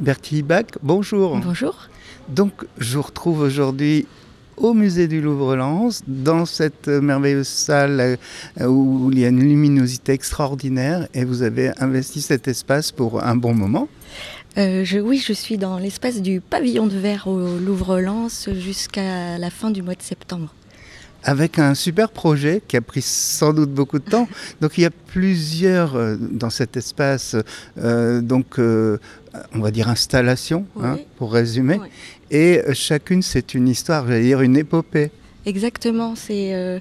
Bertie Bach, bonjour. Bonjour. Donc, je vous retrouve aujourd'hui au musée du Louvre-Lens, dans cette merveilleuse salle où il y a une luminosité extraordinaire et vous avez investi cet espace pour un bon moment. Je suis dans l'espace du pavillon de verre au Louvre-Lens jusqu'à la fin du mois de septembre. Avec un super projet qui a pris sans doute beaucoup de temps. Donc il y a plusieurs dans cet espace, on va dire installations, Oui. pour résumer. Oui. Et chacune c'est une histoire, j'allais dire une épopée. Exactement, c'est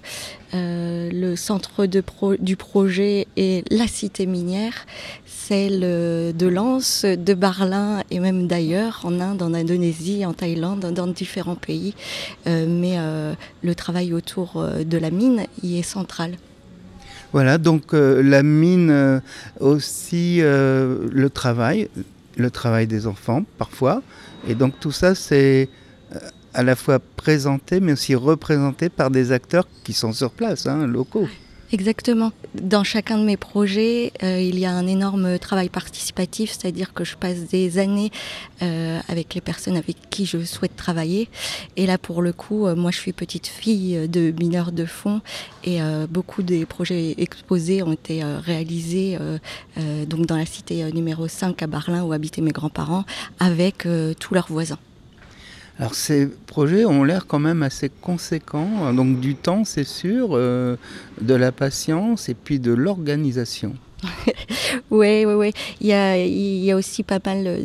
le centre du projet et la cité minière, celle de Lens, de Barlin et même d'ailleurs, en Inde, en Indonésie, en Thaïlande, dans différents pays. Mais le travail autour de la mine y est central. Voilà, donc la mine aussi, le travail des enfants parfois. Et donc tout ça c'est à la fois présenté mais aussi représenté par des acteurs qui sont sur place, locaux. Exactement. Dans chacun de mes projets, il y a un énorme travail participatif, c'est-à-dire que je passe des années avec les personnes avec qui je souhaite travailler. Et là, pour le coup, moi, je suis petite fille de mineurs de fonds et beaucoup des projets exposés ont été réalisés donc dans la cité numéro 5 à Barlin où habitaient mes grands-parents avec tous leurs voisins. Alors ces projets ont l'air quand même assez conséquents, donc du temps c'est sûr, de la patience et puis de l'organisation. Oui. Il y a aussi pas mal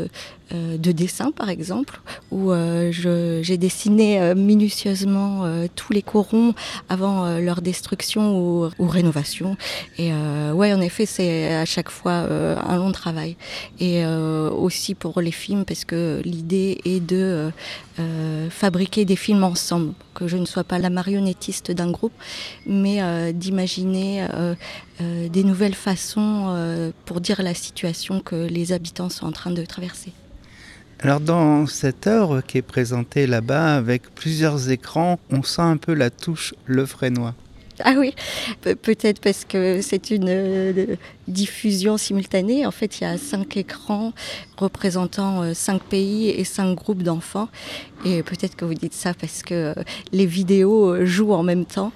de dessins, par exemple, où j'ai dessiné minutieusement tous les corons avant leur destruction ou rénovation. Et ouais, en effet, c'est à chaque fois un long travail. Et aussi pour les films, parce que l'idée est de fabriquer des films ensemble, que je ne sois pas la marionnettiste d'un groupe, mais d'imaginer des nouvelles façons pour dire la situation que les habitants sont en train de traverser. Alors dans cette œuvre qui est présentée là-bas avec plusieurs écrans, on sent un peu la touche Lefrénois. Ah oui, peut-être parce que c'est une diffusion simultanée. En fait, il y a 5 écrans représentant 5 pays et 5 groupes d'enfants. Et peut-être que vous dites ça parce que les vidéos jouent en même temps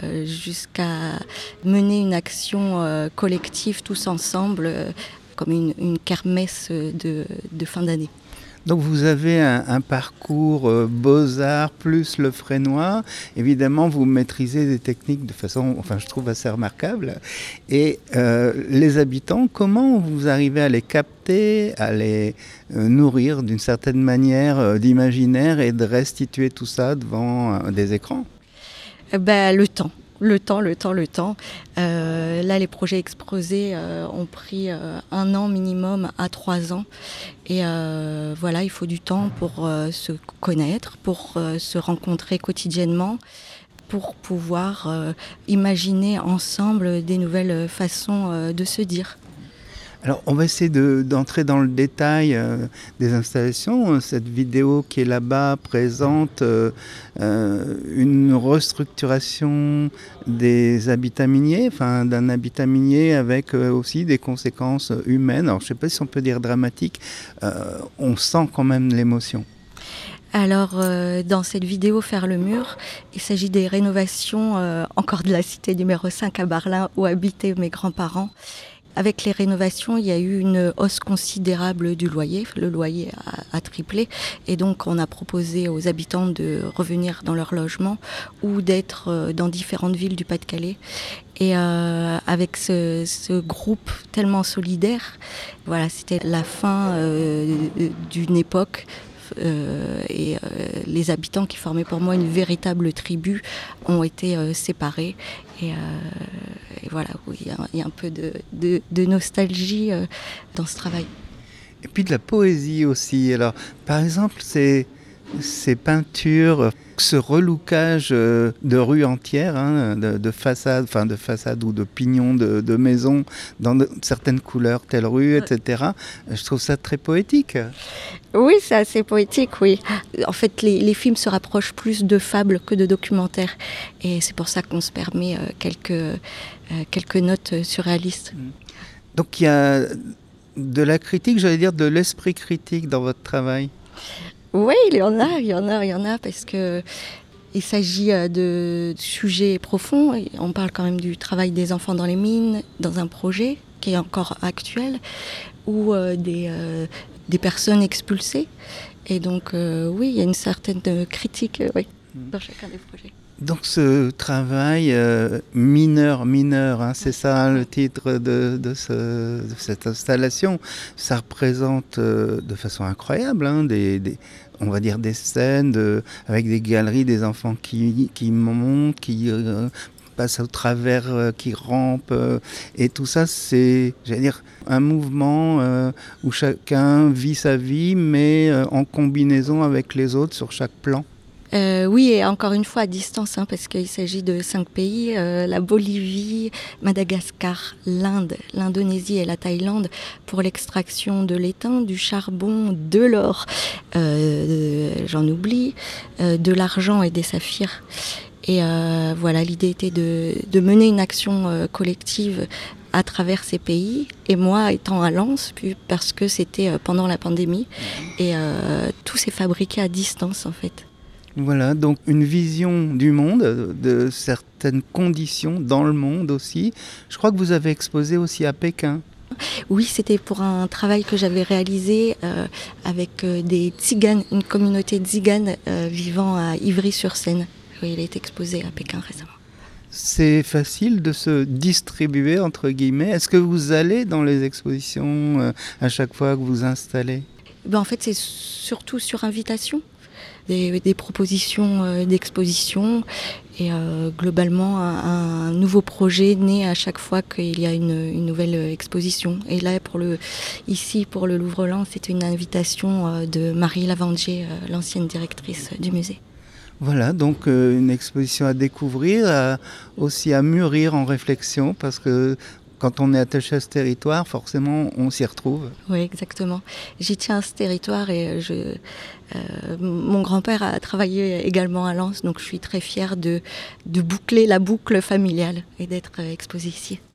jusqu'à mener une action collective tous ensemble comme une kermesse de fin d'année. Donc vous avez un parcours beaux-arts plus Lefrénois. Évidemment, vous maîtrisez des techniques de façon, je trouve assez remarquable. Et les habitants, comment vous arrivez à les capter, à les nourrir d'une certaine manière d'imaginaire et de restituer tout ça devant des écrans ? Le temps. Le temps. Là, les projets exposés ont pris 1 an minimum à 3 ans. Et voilà, il faut du temps pour se connaître, pour se rencontrer quotidiennement, pour pouvoir imaginer ensemble des nouvelles façons de se dire. Alors, on va essayer d'entrer dans le détail des installations. Cette vidéo qui est là-bas présente une restructuration des habitats miniers, d'un habitat minier avec aussi des conséquences humaines. Alors, je ne sais pas si on peut dire dramatiques. On sent quand même l'émotion. Alors, dans cette vidéo Faire le mur, il s'agit des rénovations encore de la cité numéro 5 à Barlin où habitaient mes grands-parents. Avec les rénovations, il y a eu une hausse considérable du loyer. Le loyer a triplé et donc on a proposé aux habitants de revenir dans leur logement ou d'être dans différentes villes du Pas-de-Calais. Et avec ce groupe tellement solidaire, voilà, c'était la fin d'une époque. Les habitants qui formaient pour moi une véritable tribu ont été séparés et voilà, il y a un peu de nostalgie dans ce travail. Et puis de la poésie aussi. Alors, par exemple, ces peintures, ce relookage de rues entières, de façades ou de pignons de maisons dans certaines couleurs, telle rue, etc. Je trouve ça très poétique. Oui, c'est assez poétique, oui. En fait, les films se rapprochent plus de fables que de documentaires. Et c'est pour ça qu'on se permet quelques notes surréalistes. Donc il y a de la critique, j'allais dire de l'esprit critique dans votre travail. Oui, il y en a, parce que il s'agit de sujets profonds. On parle quand même du travail des enfants dans les mines, dans un projet qui est encore actuel, ou des personnes expulsées. Et donc, oui, il y a une certaine critique dans chacun des projets. Donc ce travail mineur, hein, c'est ça le titre de cette installation, ça représente de façon incroyable hein, on va dire des scènes avec des galeries, des enfants qui montent, qui passent au travers, qui rampent, et tout ça c'est, j'allais dire, un mouvement où chacun vit sa vie, mais en combinaison avec les autres sur chaque plan. Oui, et encore une fois à distance, hein, parce qu'il s'agit de 5 pays, la Bolivie, Madagascar, l'Inde, l'Indonésie et la Thaïlande, pour l'extraction de l'étain, du charbon, de l'or, j'en oublie, de l'argent et des saphirs. Et voilà, l'idée était de mener une action collective à travers ces pays, et moi étant à Lens, parce que c'était pendant la pandémie, et tout s'est fabriqué à distance en fait. Voilà, donc une vision du monde, de certaines conditions dans le monde aussi. Je crois que vous avez exposé aussi à Pékin. Oui, c'était pour un travail que j'avais réalisé avec des tziganes, une communauté de tziganes vivant à Ivry-sur-Seine. Oui, il est exposé à Pékin récemment. C'est facile de se distribuer, entre guillemets. Est-ce que vous allez dans les expositions à chaque fois que vous installez ? En fait, c'est surtout sur invitation. Des propositions d'exposition et globalement un nouveau projet né à chaque fois qu'il y a une nouvelle exposition. Et là, ici, pour le Louvre-Lens, c'était une invitation de Marie Lavandier, l'ancienne directrice du musée. Voilà, donc une exposition à découvrir, aussi à mûrir en réflexion, parce que quand on est attaché à ce territoire, forcément, on s'y retrouve. Oui, exactement. J'y tiens à ce territoire et mon grand-père a travaillé également à Lens, donc je suis très fière de boucler la boucle familiale et d'être exposée ici.